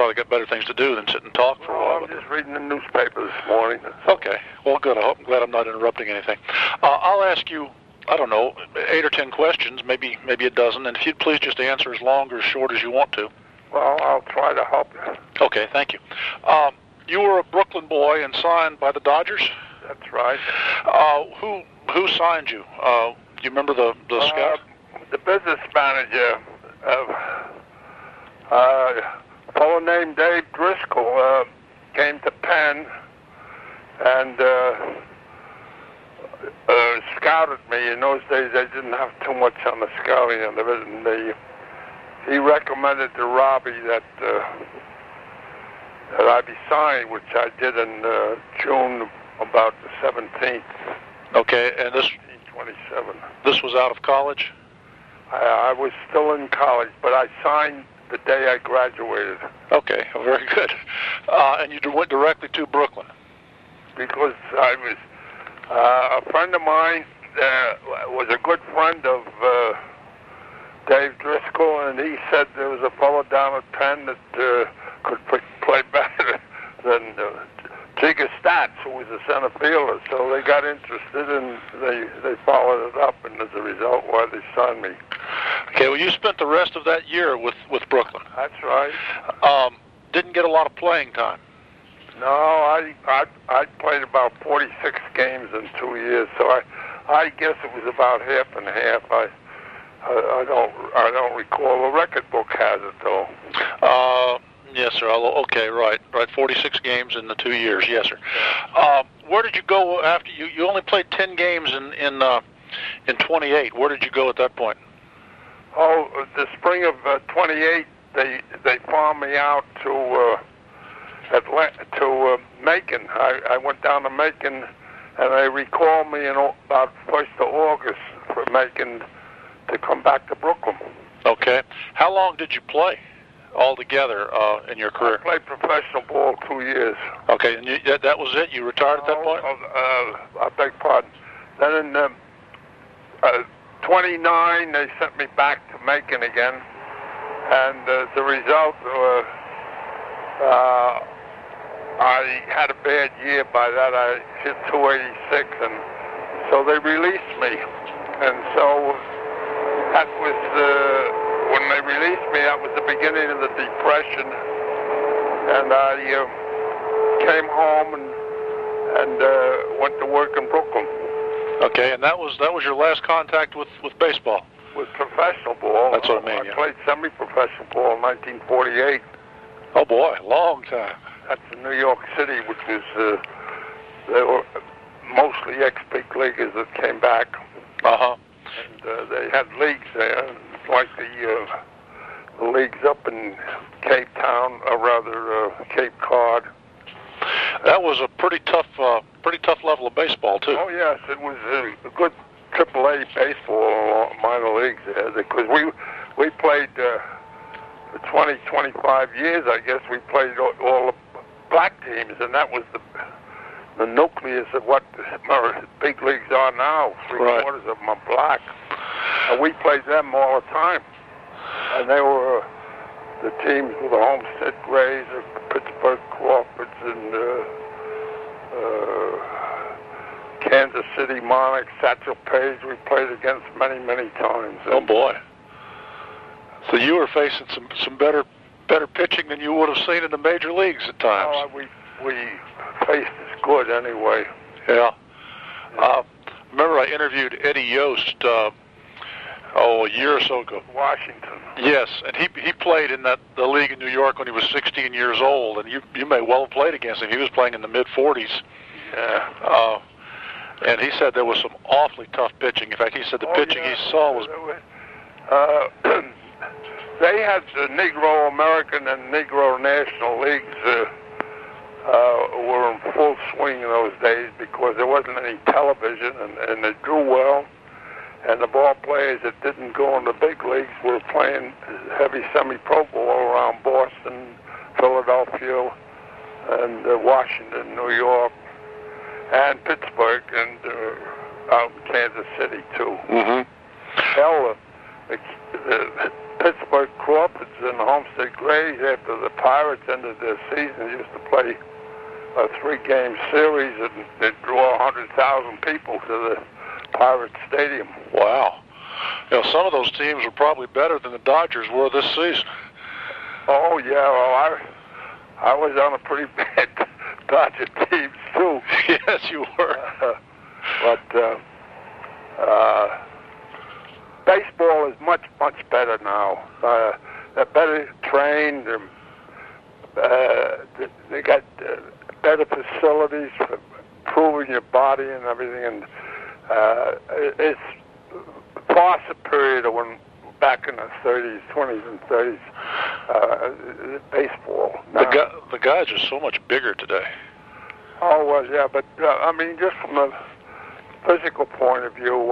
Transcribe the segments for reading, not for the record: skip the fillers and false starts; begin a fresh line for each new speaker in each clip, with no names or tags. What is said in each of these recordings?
probably got better things to do than sit and talk for a while.
I'm just reading the newspaper this morning.
Okay. Well, good. I'm glad I'm not interrupting anything. I'll ask you, I don't know, 8 or 10 questions, maybe a dozen, and if you'd please just answer as long or as short as you want to.
Well, I'll try to help you.
Okay, thank you. You were a Brooklyn boy and signed by the Dodgers?
That's right.
Who signed you? Do you remember the scout?
The business manager, a fellow named Dave Driscoll, came to Penn and scouted me. In those days, they didn't have too much on the scouting end of it, and he recommended to Robbie that I be signed, which I did in June, about the 17th.
Okay, and this
1927.
This was out of college?
I was still in college, but I signed the day I graduated.
Okay, well, very good. And you went directly to Brooklyn?
Because I was a friend of mine was a good friend of Dave Driscoll, and he said there was a fellow down at Penn that could play better than Tigger Stats, who was a center fielder. So they got interested, and they followed it up, and as a result, why they signed me.
Okay, well, you spent the rest of that year with Brooklyn.
That's right.
Didn't get a lot of playing time.
No, I played about 46 games in 2 years, so I guess it was about half and half. I don't recall. The record book has it though.
Yes, sir. Okay, right. 46 games in the 2 years. Yes, sir. Where did you go after you only played 10 games in 28? Where did you go at that point?
Oh, the spring of 28, they farmed me out to Macon. I went down to Macon, and they recalled me in about 1st of August for Macon to come back to Brooklyn.
Okay. How long did you play altogether in your career?
I played professional ball 2 years.
Okay, and that was it? You retired at that point?
I beg pardon. Then in 29, they sent me back to Macon again, and as a result, I had a bad year. By that, I hit 286, and so they released me. And so that was when they released me. That was the beginning of the Depression, and I came home and went to work in Brooklyn.
Okay, and that was your last contact with baseball?
With professional ball.
That's what I mean.
I played semi-professional ball in 1948.
Oh boy, long time.
That's in New York City, which was they were mostly ex-big leaguers that came back.
Uh-huh.
And they had leagues there, like the leagues up in Cape Town, or rather Cape Cod.
That was a pretty tough level of baseball too.
Oh yes, it was a good AAA baseball, minor leagues there, because we played for 20-25 years. I guess we played all the black teams, and that was the nucleus of what the big leagues are now. Three-quarters of them are black, and we played them all the time. And they were the teams with the Homestead Grays, the Pittsburgh Crawfords, and Kansas City Monarchs, Satchel Paige. We played against many, many times.
Oh boy! So you were facing some better pitching than you would have seen in the major leagues at times.
Oh, we faced as good anyway.
Yeah. Remember, I interviewed Eddie Yost a year or so ago.
Washington.
Yes, and he played in the league in New York when he was 16 years old, and you may well have played against him. He was playing in the mid-40s.
Yeah.
And he said there was some awfully tough pitching. In fact, he said the pitching he saw was...
They had the Negro American and Negro National Leagues were in full swing in those days because there wasn't any television, and they drew well. And the ball players that didn't go in the big leagues were playing heavy semi-pro ball around Boston, Philadelphia, and Washington, New York, and Pittsburgh, and out in Kansas City too.
Mm-hmm.
Hell, Pittsburgh Crawfords and Homestead Grays, after the Pirates ended their season, used to play a 3-game series, and they'd draw 100,000 people to the Pirates Stadium.
Wow. Some of those teams were probably better than the Dodgers were this season.
Oh, yeah. Well, I was on a pretty bad Dodger team, too.
Yes, you were.
But baseball is much, much better now. They're better trained. They got better facilities for improving your body and everything. And it's far superior to when back in the 30s, 20s and 30s, baseball.
The guys are so much bigger today.
Oh, well, yeah, but, I mean, just from a physical point of view,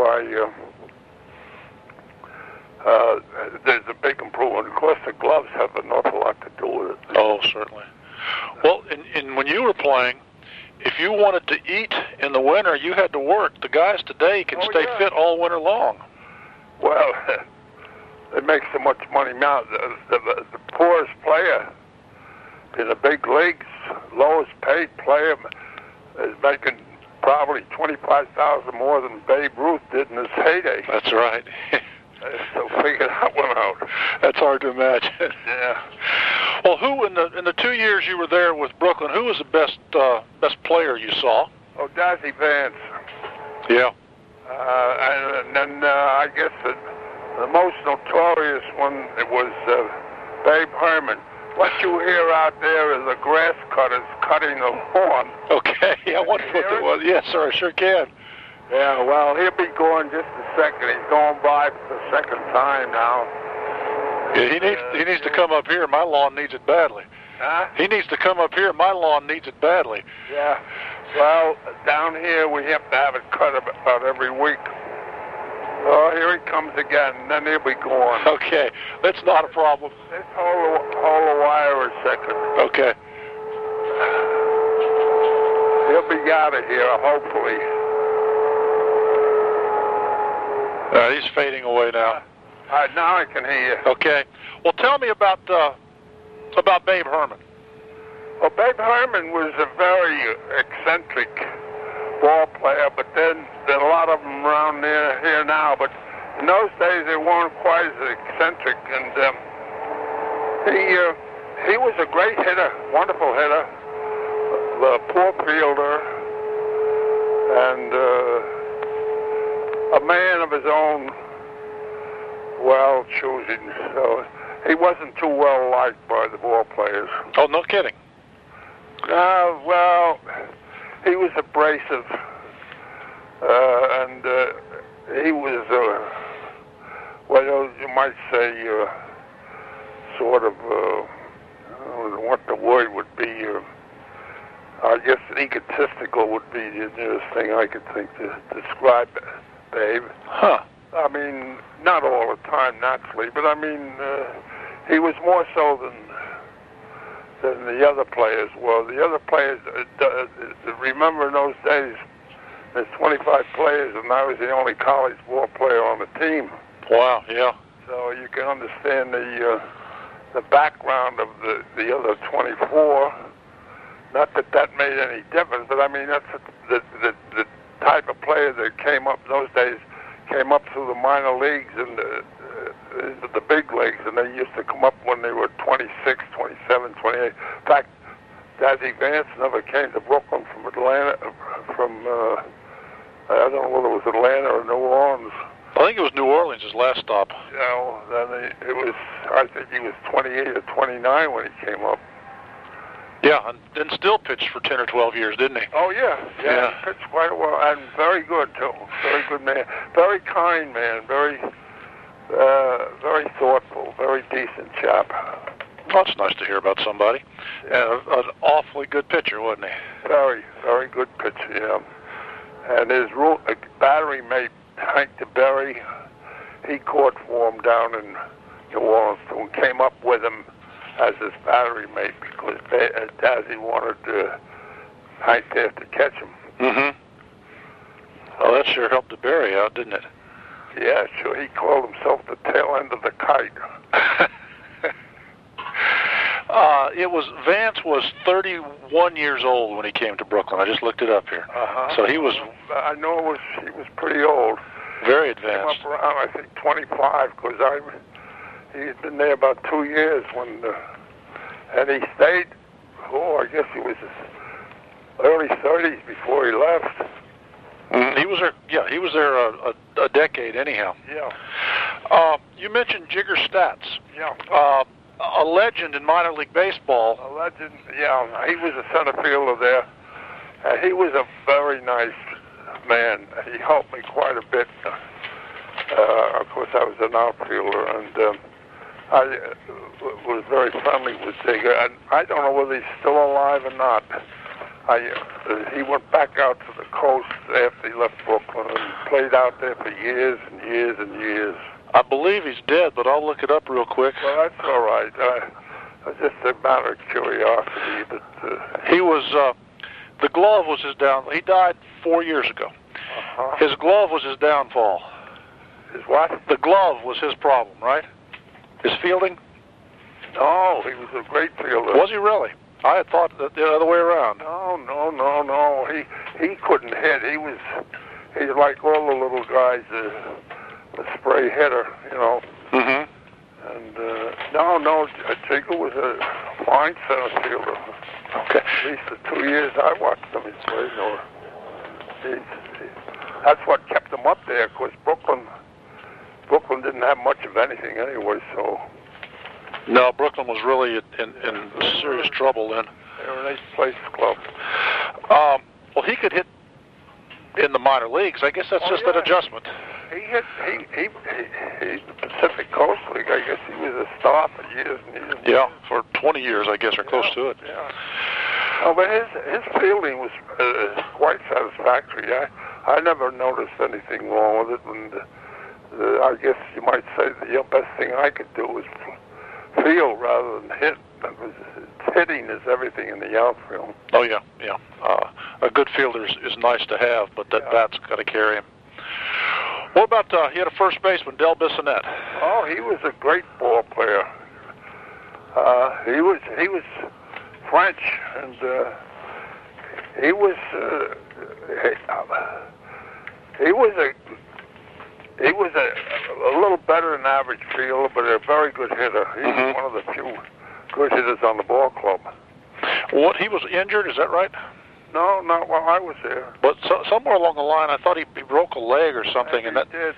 there's a big improvement. Of course, the gloves have an awful lot to do with it.
Oh, certainly. Well, and when you were playing, if you wanted to eat in the winter, you had to work. The guys today can stay fit all winter long.
Well, they make so much money now. The poorest player in the big leagues, lowest paid player, is making probably $25,000 more than Babe Ruth did in his heyday.
That's right.
So figure that one out.
That's hard to imagine.
Yeah.
Well, who in the 2 years you were there with Brooklyn, who was the best player you saw?
Oh, Dazzy Vance.
Yeah.
And then I guess the most notorious one was Babe Herman. What you hear out there is the grass cutters cutting the lawn.
Okay, I wonder what that was. Yes, sir, I sure can.
Yeah, well, he'll be going just a second. He's going by for the second time now.
Yeah, he needs to come up here. My lawn needs it badly.
Huh?
He needs to come up here. My lawn needs it badly.
Yeah. Well, down here we have to have it cut about every week. Oh, here he comes again, and then he'll be going.
Okay, that's not a problem.
Let's hold the wire a second.
Okay.
He'll be out of here, hopefully.
He's fading away now.
All right, now I can hear you.
Okay. Well, tell me about Babe Herman.
Well, Babe Herman was a very eccentric ball player, but then there are a lot of them around here now. But in those days, they weren't quite as eccentric, and he was a great hitter, wonderful hitter, a poor fielder, and a man of his own choosing. So he wasn't too well liked by the ball players.
Oh, no kidding.
Well, he was abrasive, and he was, you might say, sort of, I don't know what the word would be. I guess egotistical would be the nearest thing I could think to describe Babe.
Huh.
I mean, not all the time, naturally, but I mean, he was more so than the other players were. The other players, remember in those days, there's 25 players, and I was the only college ball player on the team.
Wow, yeah.
So you can understand the background of the other 24. Not that made any difference, but I mean, that's the type of player that came up in those days, came up through the minor leagues and the big leagues, and they used to come up when they were 26, 27, 28. In fact, Dazzy Vance never came to Brooklyn from Atlanta, I don't know whether it was Atlanta or New Orleans.
I think it was New Orleans, his last stop.
Then I think he was 28 or 29 when he came up.
Yeah, and still pitched for 10 or 12 years, didn't he?
Oh, yeah. He pitched quite well, and very good, too. Very good man. Very kind man. Very thoughtful. Very decent chap.
Well, it's nice to hear about somebody. And an awfully good pitcher, wasn't he?
Very, very good pitcher, yeah. And his battery mate, Hank DeBerry, he caught for him down in New Orleans and came up with him as his battery mate because Dazzy wanted Hank there to catch him.
Mm-hmm. Well, that sure helped DeBerry out, didn't it?
Yeah, sure. He called himself the tail end of the kite.
Vance was 31 years old when he came to Brooklyn. I just looked it up here. So he was.
I know he was pretty old.
Very advanced.
Came up around, I think, 25, because he had been there about 2 years and he stayed. I guess he was early 30s before he left.
He was there. Yeah, he was there a decade anyhow.
Yeah.
You mentioned Jigger Stats.
Yeah.
A legend in minor league baseball.
A legend. Yeah. He was a center fielder there. He was a very nice man. He helped me quite a bit. Of course, I was an outfielder, and I was very friendly with Jigger. And I don't know whether he's still alive or not. He went back out to the coast after he left Brooklyn and played out there for years and years and years.
I believe he's dead, but I'll look it up real quick.
Well, that's all right. It's just a matter of curiosity. But
he was the glove was his down. He died 4 years ago. His glove was his downfall.
His what?
The glove was his problem, right? His fielding?
No, he was a great fielder.
Was he really? I had thought that the other way around.
No. He couldn't hit. He's like all the little guys, a spray hitter, you know.
Mm-hmm.
And no, Jigger was a fine center fielder.
Okay.
At least the 2 years I watched him play. That's what kept him up there, because Brooklyn didn't have much of anything anyway, so.
No, Brooklyn was really in serious trouble then.
They were a nice place club.
Well, he could hit in the minor leagues. I guess that's just an adjustment.
He hit the Pacific Coast League. I guess he was a star for years and years.
Yeah, for 20 years, I guess, or close to it.
Yeah. Oh, but his fielding was quite satisfactory. I never noticed anything wrong with it, and I guess you might say the best thing I could do was field rather than hit. Hitting is everything in the outfield.
Oh, yeah. A good fielder is nice to have, but that bat's got to carry him. What about, he had a first baseman, Del Bissonette.
Oh, he was a great ball player. He was French, and he was a little better than average fielder, but a very good hitter. He was one of the few good hitters on the ball club.
What, he was injured, is that right?
No, not while I was there.
But somewhere along the line, I thought he broke a leg or something.
He did.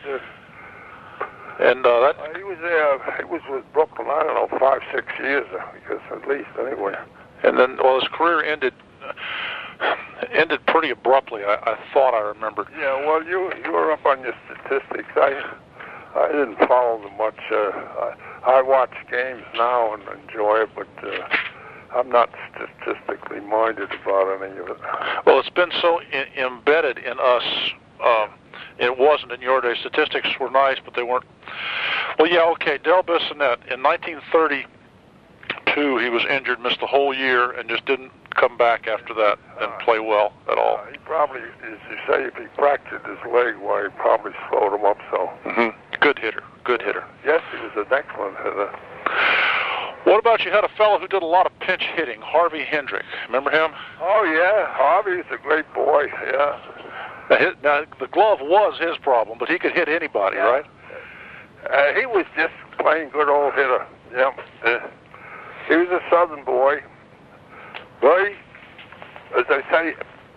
That
he was there. He was with Brooklyn, I don't know, 5-6 years, I guess, at least, anyway.
And then, his career ended pretty abruptly. I thought I remembered.
Yeah, well, you were up on your statistics. I didn't follow them much. I watch games now and enjoy it, but I'm not statistically minded about any of it.
Well, it's been so embedded in us. It wasn't in your day. Statistics were nice, but they weren't. Well, yeah, okay. Del Bissonette, in 1932, he was injured, missed the whole year, and just didn't come back after that and play well at all.
He probably, as you say, if he fractured his leg, well, he probably slowed him up, so.
Good hitter.
Yes, he was an excellent hitter.
What about, you had a fellow who did a lot of pinch hitting, Harvey Hendrick. Remember him?
Oh, yeah. Harvey's a great boy, yeah.
Now, the glove was his problem, but he could hit anybody, right?
He was just plain good old hitter. Yeah. He was a Southern boy. Very, as I say,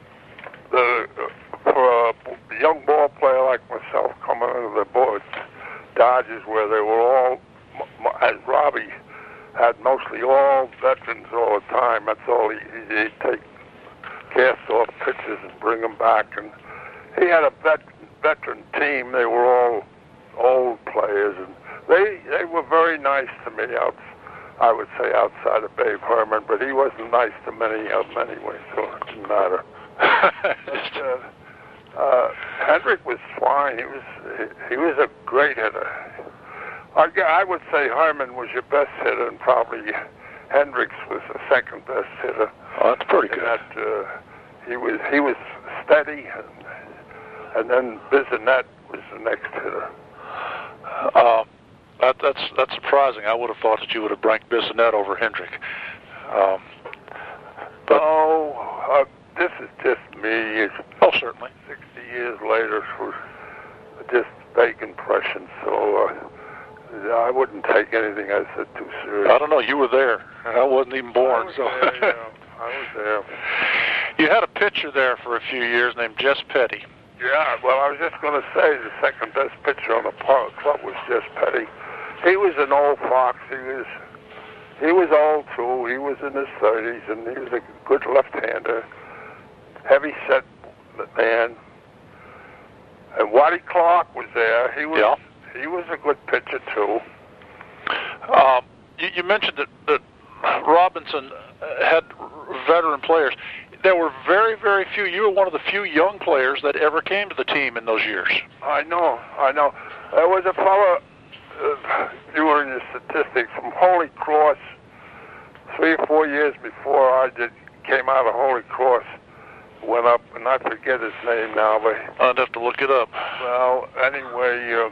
for a young ball player like myself coming into the Dodgers, where they were all, as Robbie had mostly all veterans all the time. That's all he'd take cast-off pitchers and bring them back. And he had a veteran team. They were all old players, and they were very nice to me. I would say outside of Babe Herman, but he wasn't nice to many of them anyway, so it didn't matter. Hendrick was fine. He was a great hitter. I would say Herman was your best hitter, and probably Hendricks was the second best hitter.
Oh, that's pretty good.
He was steady, and then Bissonette was the next hitter.
That's surprising. I would have thought that you would have ranked Bissonnette over Hendrick.
This is just me.
Oh, certainly.
60 years later, it was just vague impressions, so I wouldn't take anything I said too serious.
I don't know. You were there, and I wasn't even born.
I was there.
You had a pitcher there for a few years named Jess Petty.
Yeah, well, I was just going to say the second best pitcher on the club was Jess Petty. He was an old fox. He was old too. He was in his 30s, and he was a good left-hander, heavy-set man. And Waddy Clark was there. He was a good pitcher too.
You mentioned that Robinson had veteran players. There were very, very few. You were one of the few young players that ever came to the team in those years. I know. There was a fellow, you were in your statistics, from Holy Cross, 3 or 4 years before I came out of Holy Cross, went up, and I forget his name now, but I'd have to look it up.
Well, anyway,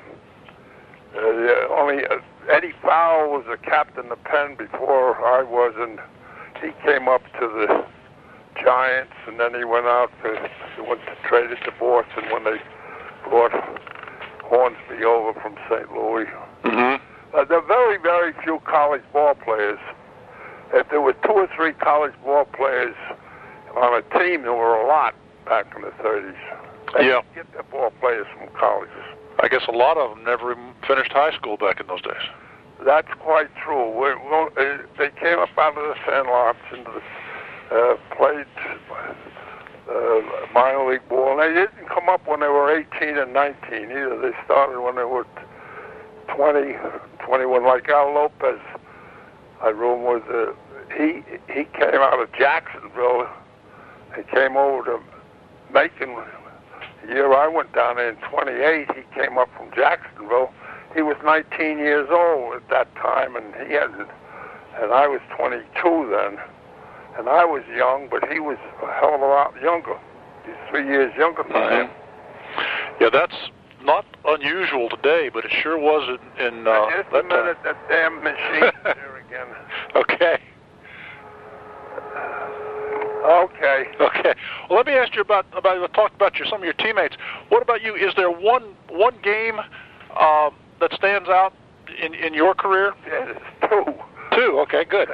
only Eddie Fowle was the captain of Penn before I was, and he came up to the Giants, and then he went to traded to Boston when they brought Hornsby over from St. Louis.
Mm-hmm.
There are very, very few college ball players. If there were 2 or 3 college ball players on a team, there were a lot back in the 30s. They didn't get the ball players from colleges.
I guess a lot of them never even finished high school back in those days.
That's quite true. They came up out of the Sandlots into the played minor league ball. And they didn't come up when they were 18 and 19 either. They started when they were 20, 21. Like Al Lopez, I room with. He came out of Jacksonville. He came over to Macon. The year I went down there in 28, he came up from Jacksonville. He was 19 years old at that time, and I was 22 then. And I was young, but he was a hell of a lot younger. He's 3 years younger than I am.
Yeah, that's not unusual today, but it sure was in
just a minute, that damn machine's there again.
Okay. Well, let me ask you about talk about some of your teammates. What about you? Is there one game that stands out in your career?
Yeah, there's 2.
2. Okay, good.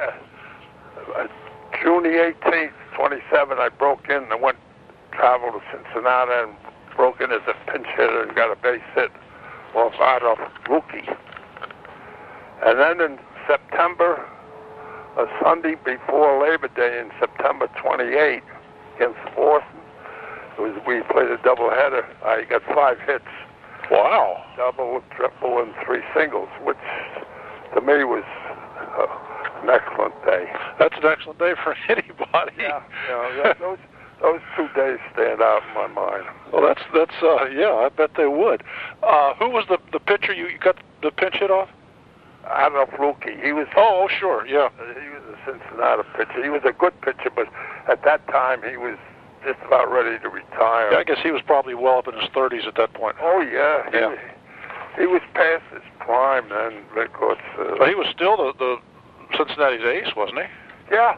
June the 18th, 27, I broke in and traveled to Cincinnati and broke in as a pinch hitter and got a base hit off Adolph Rookie. And then in September, a Sunday before Labor Day in September 28 against Boston, we played a doubleheader. I got 5 hits.
Wow.
Double, triple, and 3 singles, which to me was an excellent day.
That's an excellent day for anybody.
Yeah, those 2 days stand out in my mind.
Well, that's I bet they would. Who was the pitcher you got the pinch hit off?
Adolph Rookie. He was.
Oh, sure, yeah.
He was a Cincinnati pitcher. He was a good pitcher, but at that time he was just about ready to retire.
Yeah, I guess he was probably well up in his 30s at that point.
Oh yeah. He was past his prime then, because.
But he was still the Cincinnati's ace, wasn't he?
Yeah.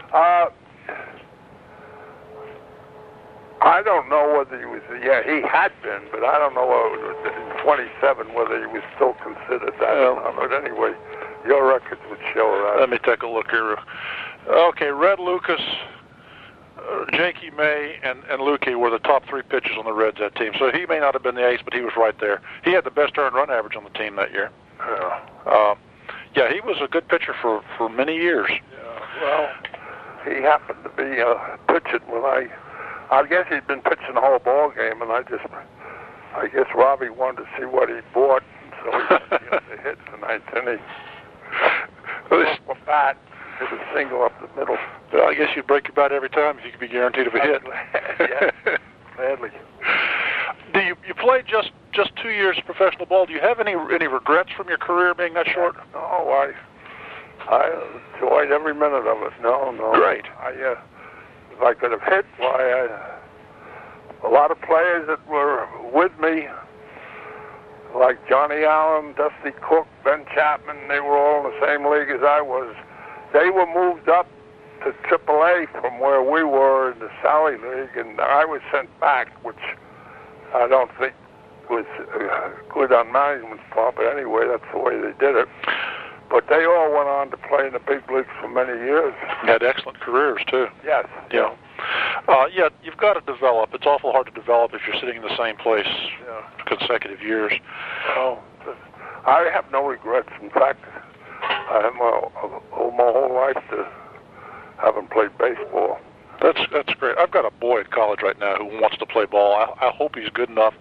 I don't know whether he was. Yeah, he had been, but I don't know in 27 whether he was still considered that or not. But anyway, your records would show that.
Let me take a look here. Okay, Red Lucas, Jakey May, and Lukey were the top 3 pitchers on the Reds that team. So he may not have been the ace, but he was right there. He had the best earned run average on the team that year. Yeah, he was a good pitcher for many years.
Yeah, well, he happened to be pitching when I guess he'd been pitching the whole ball game, and I guess Robbie wanted to see what he bought, so he got the hit tonight, didn't he? Off a bat, hit a single up the middle.
Well, I guess you'd break your bat every time if you could be guaranteed of a hit.
Yeah, gladly.
You played just 2 years of professional ball. Do you have any regrets from your career being that short?
No, I enjoyed every minute of it. No.
Great.
If I could have hit, a lot of players that were with me like Johnny Allen, Dusty Cook, Ben Chapman, they were all in the same league as I was. They were moved up to AAA from where we were in the Sally League, and I was sent back, which I don't think was good on management's part, but anyway, that's the way they did it. But they all went on to play in the big leagues for many years.
Had excellent careers, too.
Yes.
Yeah. Yeah, you've got to develop. It's awful hard to develop if you're sitting in the same place consecutive years.
Oh, I have no regrets. In fact, I have my whole life to haven't played baseball.
That's great. I've got a boy at college right now who wants to play ball. I hope he's good enough.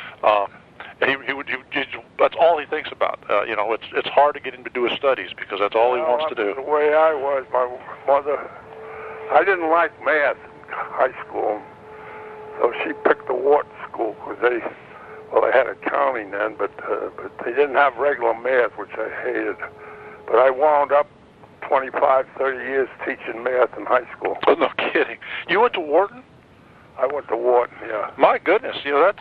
That's all he thinks about. It's hard to get him to do his studies because that's all he wants to do.
The way I was, my mother, I didn't like math in high school, so she picked the Wharton School because they had accounting then, but they didn't have regular math, which I hated. But I wound up 25, 30 years teaching math in high school.
Oh, no kidding. You went to Wharton?
I went to Wharton, yeah.
My goodness,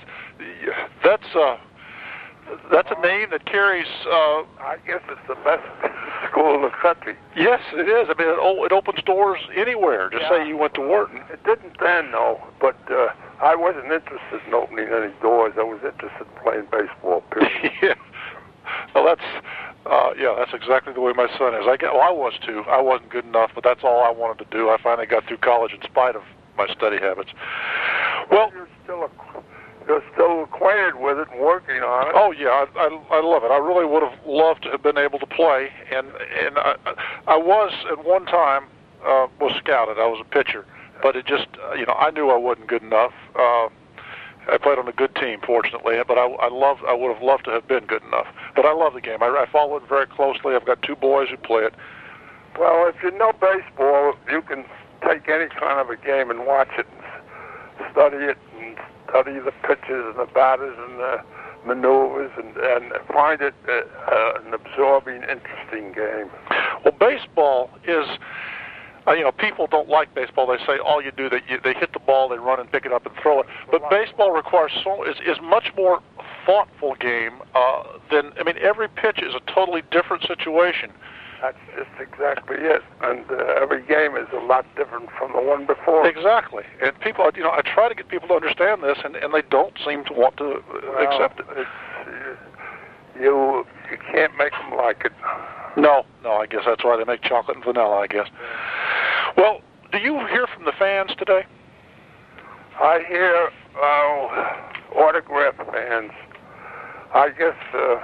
that's a name that carries.
I guess it's the best school in the country.
Yes, it is. I mean, it opens doors anywhere. Just say you went to Wharton.
It didn't then, no. But I wasn't interested in opening any doors. I was interested in playing baseball. Period.
Yeah. Well, that's exactly the way my son is. I was too. I wasn't good enough, but that's all I wanted to do. I finally got through college in spite of my study habits. Well,
you're still acquainted with it and working on it.
Oh yeah, I love it. I really would have loved to have been able to play, and I was at one time was scouted. I was a pitcher, but it just I knew I wasn't good enough. I played on a good team, fortunately, but I would have loved to have been good enough. But I love the game. I follow it very closely. I've got two boys who play it.
Well, if you know baseball, you can take any kind of a game and watch it and study it and study the pitches and the batters and the maneuvers and find it an absorbing, interesting game.
Well, baseball is... people don't like baseball. They say all you do, they hit the ball, they run and pick it up and throw it. But baseball requires is much more thoughtful game than. I mean, every pitch is a totally different situation.
That's just exactly it. And every game is a lot different from the one before.
Exactly. And people, I try to get people to understand this, and they don't seem to want to accept it.
You can't make them like it.
No, I guess that's why they make chocolate and vanilla, I guess. Well, do you hear from the fans today?
I hear autograph fans. I guess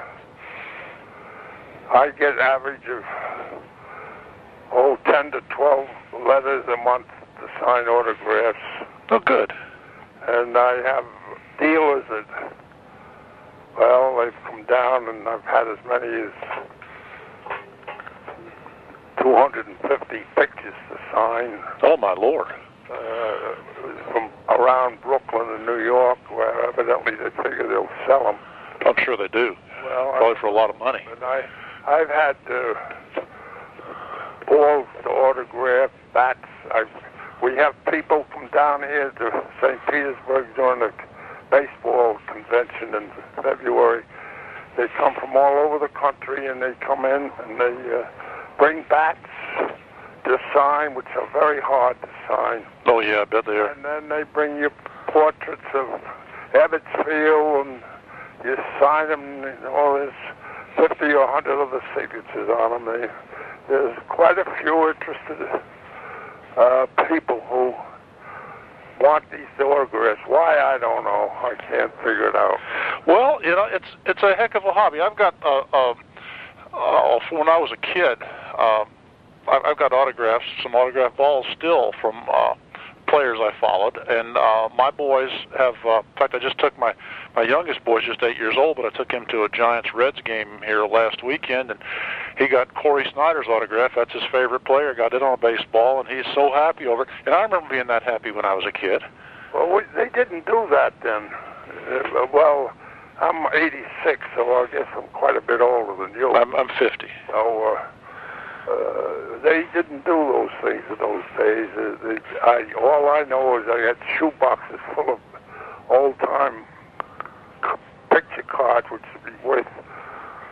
I get average of 10 to 12 letters a month to sign autographs.
Oh, good.
And I have dealers that, they've come down, and I've had as many as 250 pictures to sign.
Oh, my Lord.
From around Brooklyn and New York, where evidently they figure they'll sell them.
I'm sure they do.
Well,
probably for a lot of money.
And I've had balls to autograph, bats. We have people come down here to St. Petersburg during the baseball convention in February. They come from all over the country, and they come in and they bring bats to sign, which are very hard to sign.
Oh, yeah, I bet they are.
And then they bring you portraits of Ebbets Field, and you sign them, and there's 50 or 100 other signatures on them. There's quite a few interested people who want these autographs. Why, I don't know. I can't figure it out.
Well, it's a heck of a hobby. I've got, when I was a kid, I've got autographs, some autograph balls still from players I followed, and my boys have, in fact, I just took my youngest boy's just 8 years old, but I took him to a Giants-Reds game here last weekend, and he got Corey Snyder's autograph. That's his favorite player. Got it on a baseball, and he's so happy over it. And I remember being that happy when I was a kid.
Well, they didn't do that then. I'm 86, so I guess I'm quite a bit older than you.
I'm 50.
So they didn't do those things in those days. All I know is I had shoe boxes full of old-time picture cards, which would be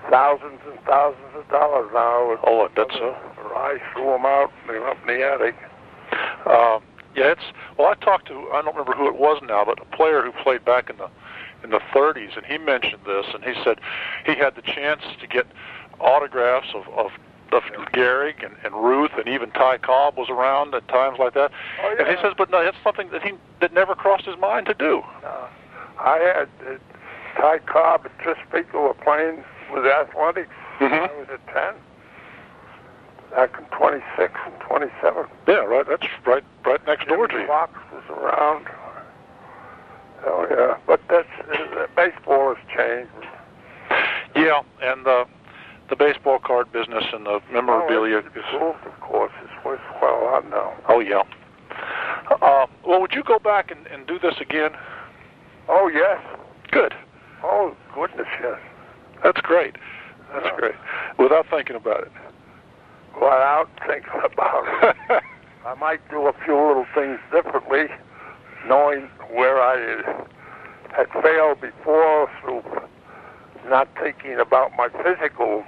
thousands and thousands of dollars now.
Oh, I bet so.
I threw them out and they were up in the attic.
Yeah, I talked to, I don't remember who it was now, but a player who played back in the 30s, and he mentioned this, and he said he had the chance to get autographs of Gehrig and Ruth, and even Ty Cobb was around at times like that.
Oh, yeah.
And he says, but no, that's something that never crossed his mind to do.
I had Ty Cobb and Tris Speaker were playing with Athletics when I was at 10. Back in 26 and 27.
Yeah, right. That's right next door to you.
Fox was around. Oh yeah, but baseball has changed.
Yeah, and the baseball card business and the memorabilia.
It's improved, of course. It's worth quite a lot now.
Oh yeah. Well, would you go back and do this again?
Oh yes.
Good.
Oh goodness, yes.
That's great. That's great. Without thinking about it.
Without thinking about it. I might do a few little things differently, knowing where I had failed before through not thinking about my physical.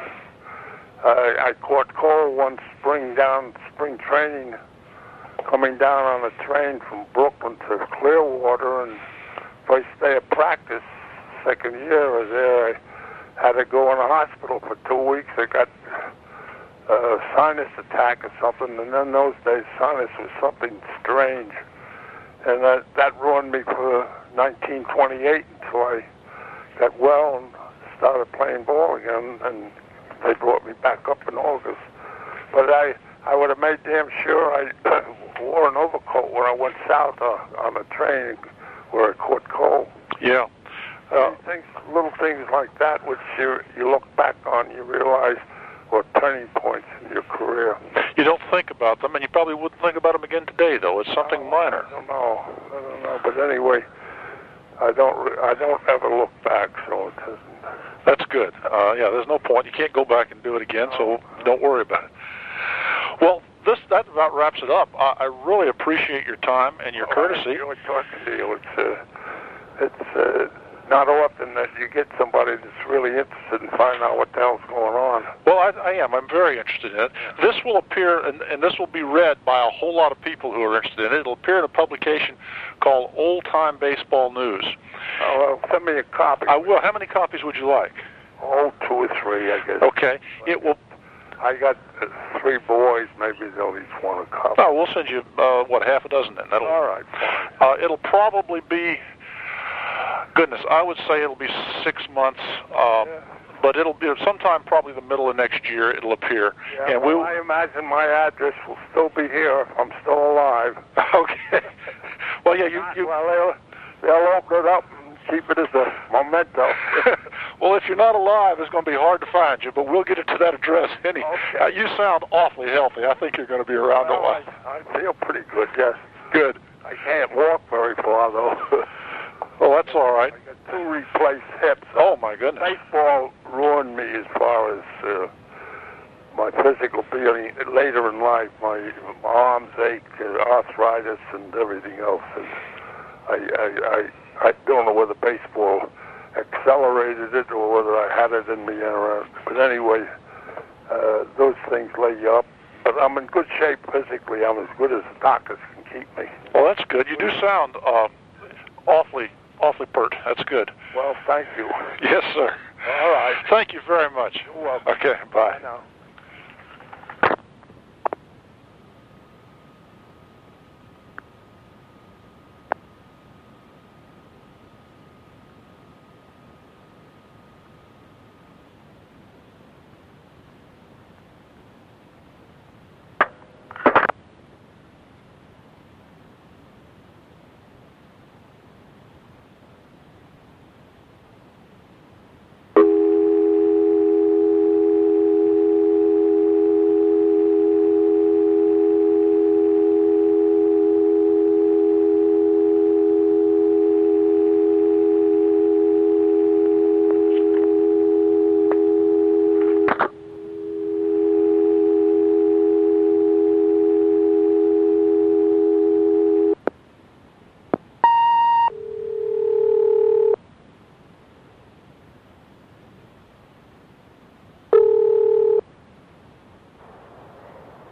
I caught cold one spring training, coming down on a train from Brooklyn to Clearwater, and first day of practice, second year I was there, I had to go in the hospital for 2 weeks. I got a sinus attack or something, and in those days sinus was something strange, and that ruined me for 1928 until I got well and started playing ball again, and they brought me back up in August. But I would have made damn sure I wore an overcoat when I went south on a train where I caught cold.
Yeah.
Little things like that, which you look back on, you realize were turning points in your career.
You don't think about them, and you probably wouldn't think about them again today, though. It's something minor.
I don't know. But anyway, I don't ever look back, so it doesn't.
That's good. Yeah, there's no point. You can't go back and do it again, so don't worry about it. Well, that about wraps it up. I really appreciate your time and your courtesy.
I enjoy talking to you. It's not often that you get somebody that's really interested in finding out what the hell's going on.
Well, I am. I'm very interested in it. This will appear, and this will be read by a whole lot of people who are interested in it. It'll appear in a publication called Old Time Baseball News.
Oh, well, send me a copy.
I will. How many copies would you like?
Oh, 2 or 3, I guess.
Okay. It will.
I got 3 boys. Maybe they'll each want a copy.
Oh, we'll send you half a dozen then. That'll.
All right. Fine.
It'll probably be. Goodness, I would say it'll be 6 months, but it'll be sometime probably the middle of next year. It'll appear.
Yeah, and I imagine my address will still be here if I'm still alive.
Okay. Well, yeah, you.
Well, they'll open it up and keep it as a memento.
Well, if you're not alive, it's going to be hard to find you, but we'll get it to that address anyway.
Okay.
You sound awfully healthy. I think you're going to be around a while.
I feel pretty good. Yes.
Good.
I can't walk very far though.
Well, that's all right.
I got 2 replaced hips.
Oh, my goodness.
Baseball ruined me as far as my physical being later in life. My arms ache, arthritis, and everything else. And I don't know whether baseball accelerated it or whether I had it in me. But anyway, those things lay you up. But I'm in good shape physically. I'm as good as the doctors can keep me.
Well, that's good. You do sound awfully pert. That's good.
Well, thank you.
Yes, sir.
All right.
Thank you very much.
You're welcome.
Okay, bye.
Bye now.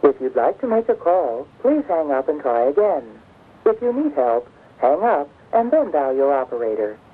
If you'd like to make a call, please hang up and try again. If you need help, hang up and then dial your operator.